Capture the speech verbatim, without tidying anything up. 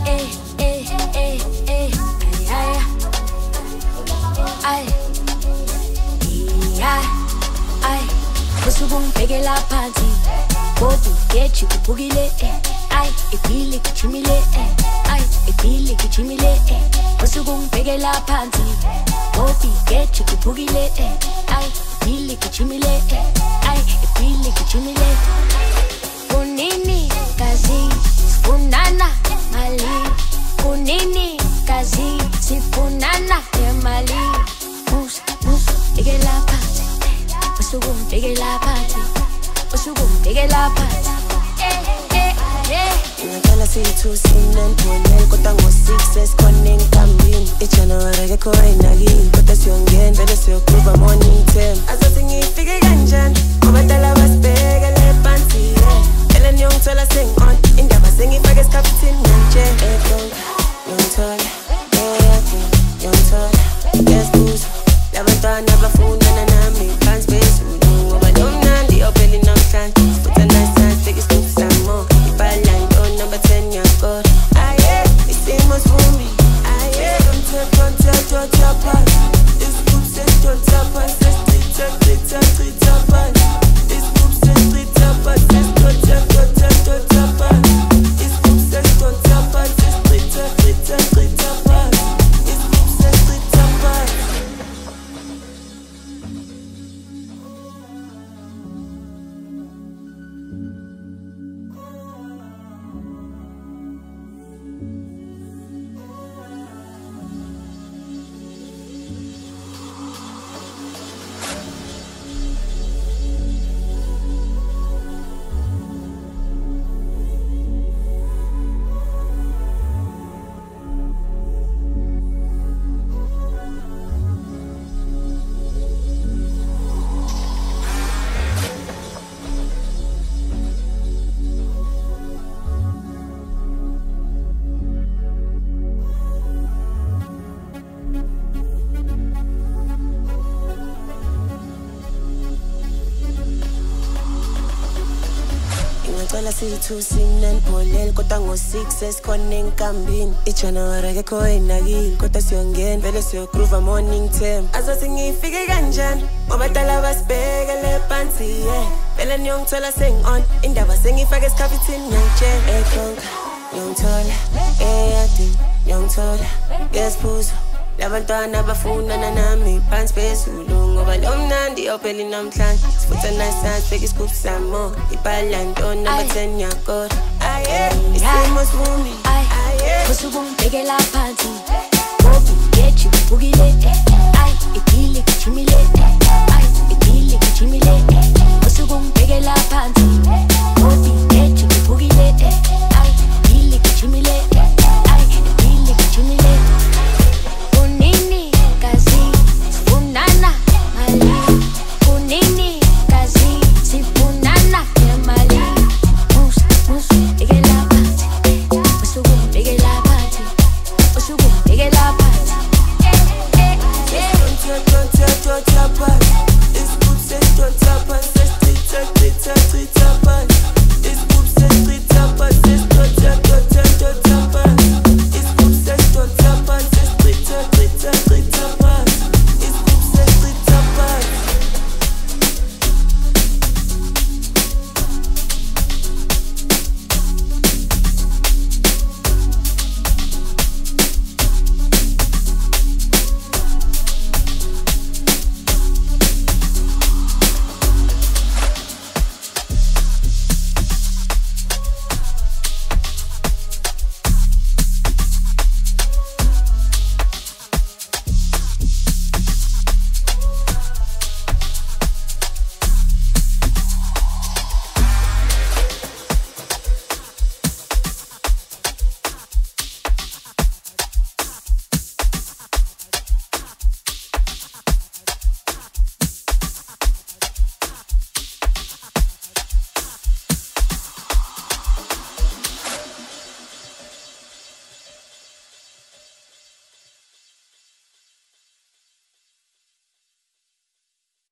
eh, eh, eh, eh, ay, ay, ay, ay, usubungibhekela phansi, bobu gechi kuphukile, ay, iphile gijimile, ay, iphile gijimile, usubungibhekela phansi, bobu gechi kuphukile, ay, iphile gijimile, ay, iphile gijimile. Kunini kazi sifunana mali, kunini kazi sifunana mali, musa musa bhekela phansi, usubungibhekela phansi, usubungibhekela phansi, eh eh eh. Ngicela sithu sinentonel kodwa ngo-six esikhona enkambini, iJanuwari akekho enakile kodwa siyongena vele siyogroova morning ten. Azathi ngifike kanjani ngoba dala basibhekele phansi, phela niyongithola sengi-on indaba sengifake esikhaphithini nje. Ekhonka ngiyongithola, eyadini ngiyongithola, ngiyasibuza labantwana abafunana nami phansi phezulu ngoba nomnandi opheli namhlanje futhi anasani bheka isigubhu samo ibhalanto number ten yakora. Aye, isimo sivumi, aye, umthetho umthetho uthaphana, isigubhu sesithothapha sesitritha tritha tritha phansi, isigubhu sesitritha sesithothapha sesithothapha, isigubhu sesithothapha sesitritha tritha tritha phansi, isigubhu sesitritha phansi. Ngicela sithu sinenpholel kodwa ngo-six esikhona enkambini, iJanuwari akekho enakile kodwa siyongena vele siyogroova morning ten. Azathi ngifike kanjani ngoba dala basibhekele phansi, phela niyongithola sengi-on indaba sengifake esikhaphithini nje. Ekhonka ngiyongithola, eyadini ngiyongithola, ngiyasibuza labantwana abafunana nami phansi phezulu ngoba nomnandi opheli namhlanje futhi anasani bheka isigubhu samo ibhalanto number ten yakora. Aye, isimo sivumi, aye, usubungibhekela phansi, bobu gechi kuphukile, ay, iphile gijimile, ay, iphile gijimile, usubungibhekela phansi, bobu